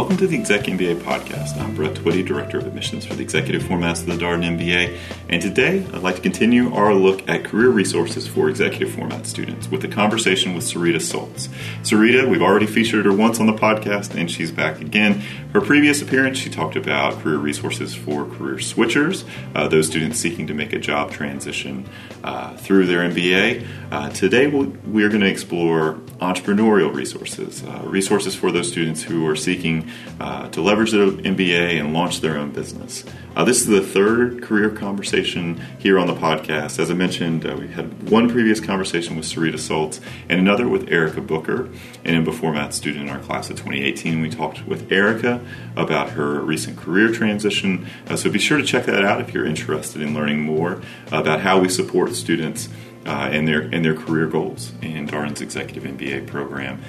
Welcome to the Exec MBA podcast. I'm Brett Twitty, Director of Admissions for the Executive Formats of the Darden MBA. And today, I'd like to continue our look at career resources for Executive Format students with a conversation with Sarita Soltz. Sarita, we've already featured her once on the podcast, and she's back again. Her previous appearance, she talked about career resources for career switchers, those students seeking to make a job transition through their MBA. Today, we're going to explore entrepreneurial resources, resources for those students who are seeking to leverage their MBA and launch their own business. This is the third career conversation here on the podcast. As I mentioned, we had one previous conversation with Sarita Soltz and another with Erica Booker, an MBA Format student in our class of 2018. We talked with Erica about her recent career transition, so be sure to check that out if you're interested in learning more about how we support students and their career goals in Darden's Executive MBA program.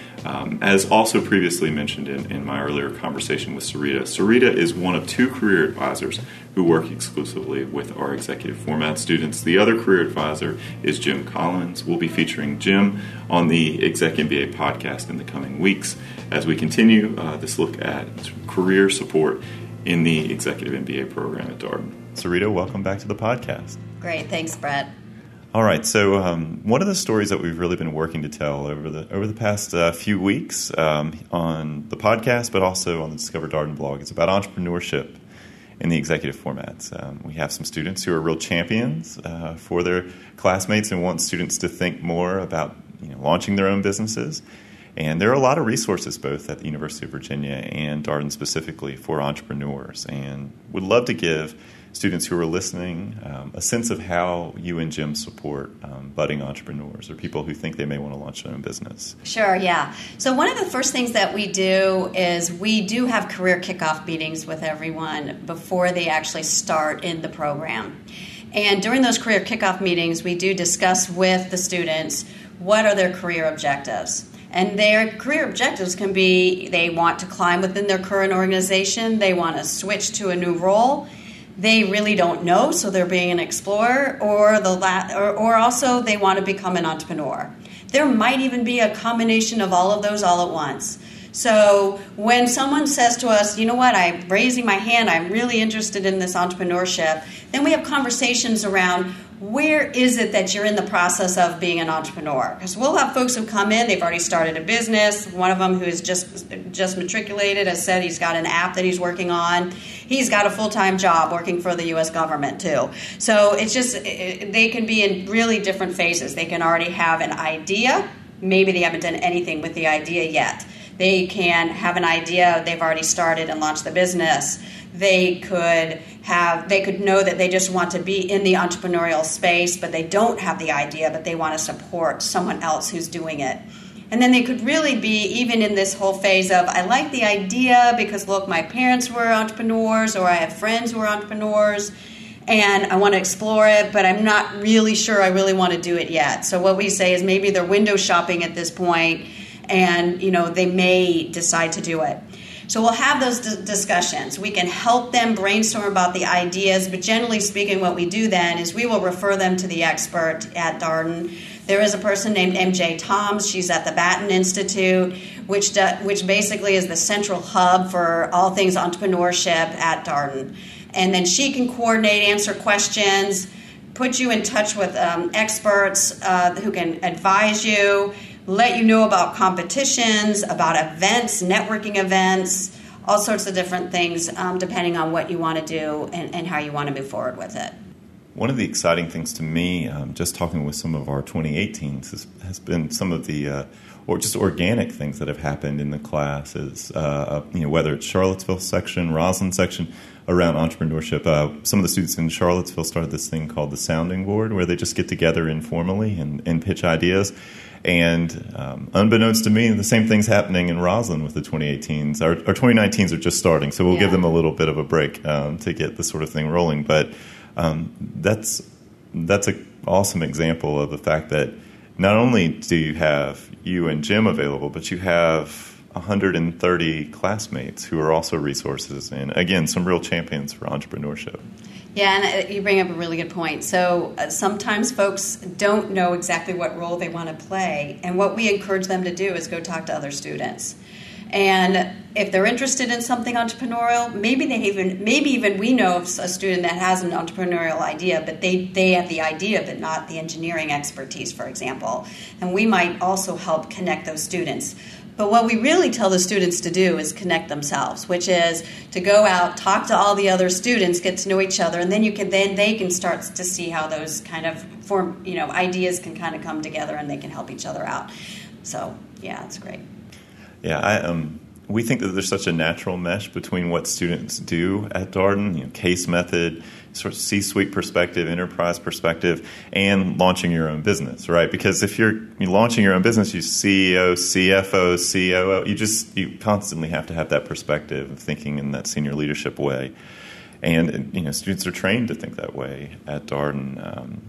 As also previously mentioned in my earlier conversation with Sarita, Sarita is one of two career advisors who work exclusively with our Executive Format students. The other career advisor is Jim Collins. We'll be featuring Jim on the Exec MBA podcast in the coming weeks as we continue this look at career support in the Executive MBA program at Darden. Sarita, welcome back to the podcast. Great, thanks, Brett. All right, so one of the stories that we've really been working to tell over the past few weeks on the podcast, but also on the Discover Darden blog, is about entrepreneurship in the executive formats. We have some students who are real champions for their classmates and want students to think more about launching their own businesses. And there are a lot of resources both at the University of Virginia and Darden specifically for entrepreneurs, and would love to give students who are listening a sense of how you and Jim support budding entrepreneurs or people who think they may want to launch their own business. Sure, yeah. So one of the first things that we do is we do have career kickoff meetings with everyone before they actually start in the program. And during those career kickoff meetings, we do discuss with the students what are their career objectives. And their career objectives can be they want to climb within their current organization, they want to switch to a new role, they really don't know, so they're being an explorer, or also they want to become an entrepreneur. There might even be a combination of all of those all at once. So when someone says to us, you know what, I'm raising my hand, I'm really interested in this entrepreneurship, then we have conversations around where is it that you're in the process of being an entrepreneur? Because we'll have folks who come in, they've already started a business. One of them who is just matriculated has said he's got an app that he's working on. He's got a full-time job working for the U.S. government too. So it's just, they can be in really different phases. They can already have an idea. Maybe they haven't done anything with the idea yet. They can have an idea, they've already started and launched the business. They could know that they just want to be in the entrepreneurial space, but they don't have the idea, but they want to support someone else who's doing it. And then they could really be even in this whole phase of, I like the idea because, look, my parents were entrepreneurs, or I have friends who are entrepreneurs, and I want to explore it, but I'm not really sure I really want to do it yet. So what we say is maybe they're window shopping at this point, and they may decide to do it. So we'll have those discussions. We can help them brainstorm about the ideas, but generally speaking, what we do then is we will refer them to the expert at Darden. There is a person named MJ Toms. She's at the Batten Institute, which basically is the central hub for all things entrepreneurship at Darden. And then she can coordinate, answer questions, put you in touch with experts who can advise you, let you know about competitions, about events, networking events, all sorts of different things, depending on what you want to do and how you want to move forward with it. One of the exciting things to me, just talking with some of our 2018s, has been some of the or just organic things that have happened in the classes, whether it's Charlottesville section, Roslyn section, around entrepreneurship. Some of the students in Charlottesville started this thing called the Sounding Board, where they just get together informally and pitch ideas. And unbeknownst to me, the same thing's happening in Roslyn with the 2018s. Our 2019s are just starting, so we'll give them a little bit of a break to get this sort of thing rolling. But that's an awesome example of the fact that not only do you have you and Jim available, but you have 130 classmates who are also resources and, again, some real champions for entrepreneurship. Yeah, and you bring up a really good point. So sometimes folks don't know exactly what role they want to play, and what we encourage them to do is go talk to other students. And if they're interested in something entrepreneurial, maybe even we know of a student that has an entrepreneurial idea, but they have the idea but not the engineering expertise, for example. And we might also help connect those students. But what we really tell the students to do is connect themselves, which is to go out, talk to all the other students, get to know each other, and then they can start to see how those kind of ideas can kind of come together and they can help each other out. So yeah, it's great. Yeah, we think that there's such a natural mesh between what students do at Darden, case method, sort of C-suite perspective, enterprise perspective, and launching your own business, right? Because if you're launching your own business, you CEO, CFO, COO, you constantly have to have that perspective of thinking in that senior leadership way. And students are trained to think that way at Darden.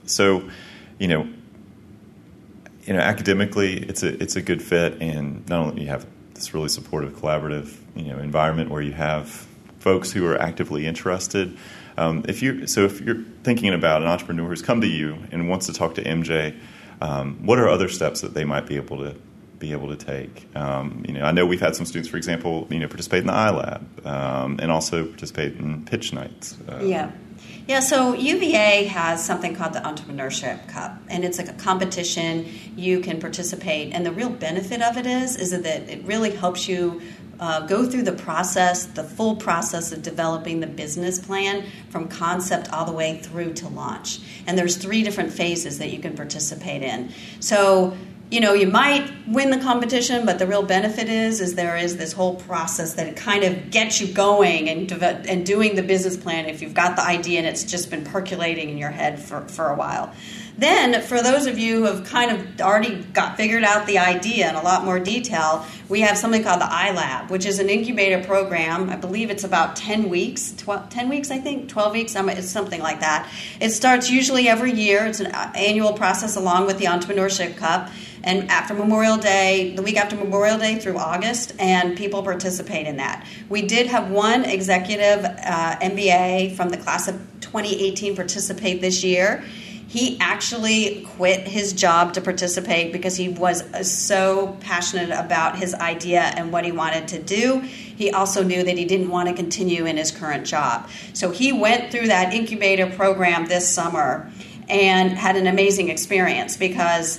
Academically, it's a good fit, and not only you have this really supportive, collaborative, environment where you have folks who are actively interested. If you're thinking about an entrepreneur who's come to you and wants to talk to MJ, what are other steps that they might be able to take? I know we've had some students, for example, participate in the iLab, and also participate in pitch nights. Yeah, so UVA has something called the Entrepreneurship Cup, and it's like a competition. You can participate, and the real benefit of it is that it really helps you go through the full process of developing the business plan from concept all the way through to launch. And there's 3 different phases that you can participate in. So you might win the competition, but the real benefit is there is this whole process that it kind of gets you going and doing the business plan if you've got the idea and it's just been percolating in your head for a while. Then, for those of you who have kind of already figured out the idea in a lot more detail, we have something called the iLab, which is an incubator program. I believe it's about 10 weeks, 12 weeks, it's something like that. It starts usually every year. It's an annual process along with the Entrepreneurship Cup. And after Memorial Day, the week after Memorial Day through August, and people participate in that. We did have one executive MBA from the class of 2018 participate this year. He actually quit his job to participate because he was so passionate about his idea and what he wanted to do. He also knew that he didn't want to continue in his current job. So he went through that incubator program this summer and had an amazing experience because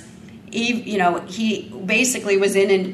he basically was in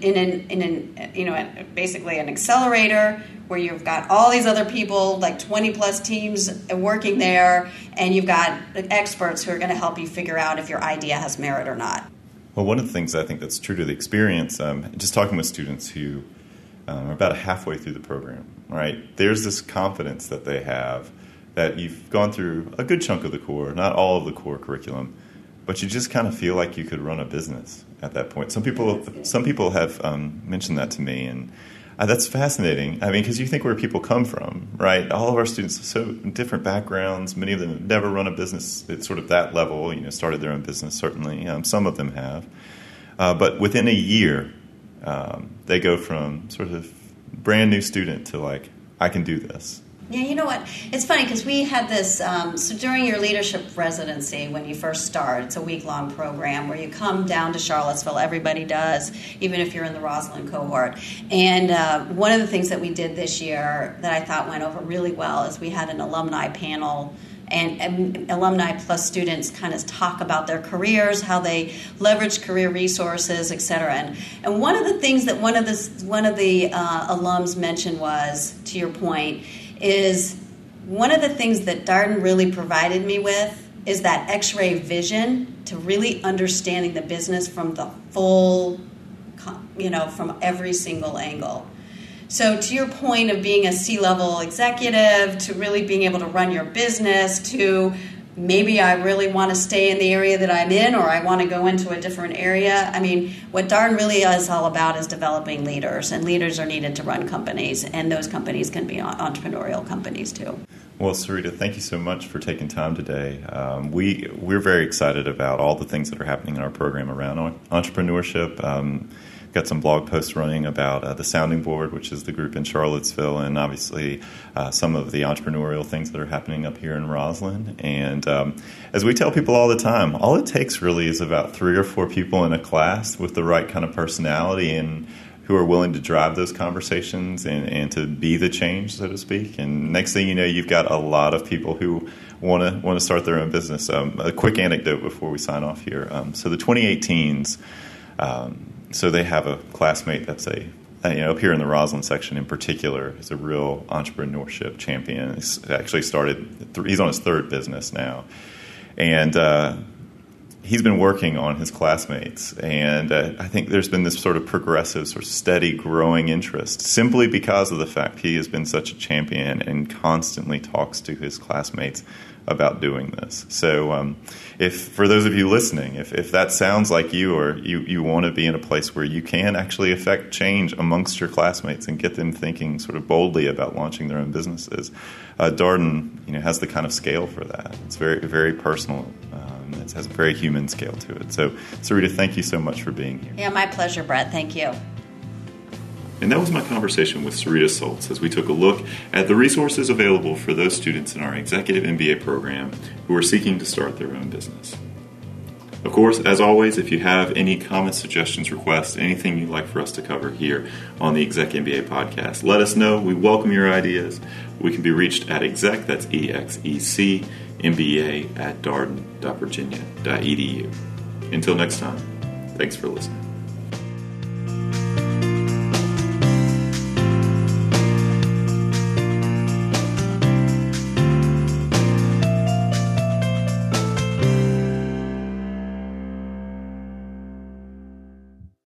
basically an accelerator where you've got all these other people, like 20 plus teams working there, and you've got experts who are going to help you figure out if your idea has merit or not. Well, one of the things I think that's true to the experience, just talking with students who are about halfway through the program, right? There's this confidence that they have that you've gone through a good chunk of the core, not all of the core curriculum, but you just kind of feel like you could run a business at that point. Some people have mentioned that to me, and that's fascinating. I mean, because you think where people come from, right? All of our students are so different backgrounds. Many of them have never run a business at sort of that level, started their own business, certainly. Some of them have. But within a year, they go from sort of brand new student to like, I can do this. Yeah, you know what? It's funny because we had this, so during your leadership residency, when you first start, it's a week-long program where you come down to Charlottesville. Everybody does, even if you're in the Roslyn cohort. And one of the things that we did this year that I thought went over really well is we had an alumni panel, and alumni plus students kind of talk about their careers, how they leverage career resources, et cetera. And one of the things that one of the alums mentioned was, to your point, is one of the things that Darden really provided me with is that X-ray vision to really understanding the business from the full, from every single angle. So to your point of being a C-level executive, to really being able to run your business, to maybe I really want to stay in the area that I'm in, or I want to go into a different area. I mean, what Darden really is all about is developing leaders, and leaders are needed to run companies, and those companies can be entrepreneurial companies too. Well, Sarita, thank you so much for taking time today. We're very excited about all the things that are happening in our program around entrepreneurship. Got some blog posts running about the Sounding Board, which is the group in Charlottesville, and obviously some of the entrepreneurial things that are happening up here in Roslyn. And as we tell people all the time, all it takes really is about 3 or 4 people in a class with the right kind of personality and who are willing to drive those conversations and to be the change, so to speak. And next thing you know, you've got a lot of people who want to start their own business. A quick anecdote before we sign off here. So the 2018s, so they have a classmate that's up here in the Roslyn section in particular, is a real entrepreneurship champion. He's actually he's on his third business now. And he's been working on his classmates, and I think there's been this sort of progressive, sort of steady growing interest simply because of the fact he has been such a champion and constantly talks to his classmates about doing this. So if for those of you listening, if that sounds like you, or you want to be in a place where you can actually affect change amongst your classmates and get them thinking sort of boldly about launching their own businesses, Darden has the kind of scale for that. It's very, very personal. It has a very human scale to it. So, Sarita, thank you so much for being here. Yeah, my pleasure, Brett. Thank you. And that was my conversation with Sarita Soltz as we took a look at the resources available for those students in our Executive MBA program who are seeking to start their own business. Of course, as always, if you have any comments, suggestions, requests, anything you'd like for us to cover here on the Exec MBA podcast, let us know. We welcome your ideas. We can be reached at exec, that's EXEC, MBA at darden.virginia.edu. Until next time, thanks for listening.